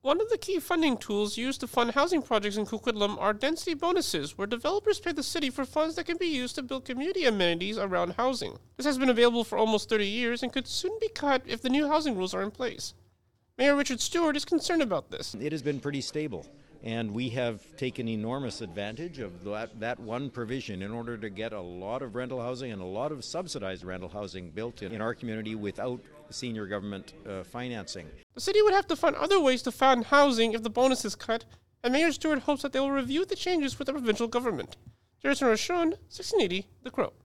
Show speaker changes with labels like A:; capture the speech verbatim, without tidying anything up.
A: One of the key funding tools used to fund housing projects in Coquitlam are density bonuses, where developers pay the city for funds that can be used to build community amenities around housing. This has been available for almost thirty years and could soon be cut if the new housing rules are in place. Mayor Richard Stewart is concerned about this.
B: It has been pretty stable, and we have taken enormous advantage of that, that one provision in order to get a lot of rental housing and a lot of subsidized rental housing built in, in our community without senior government uh, financing.
A: The city would have to find other ways to fund housing if the bonus is cut, and Mayor Stewart hopes that they will review the changes with the provincial government. Jason Rochon, sixteen eighty, The Crow.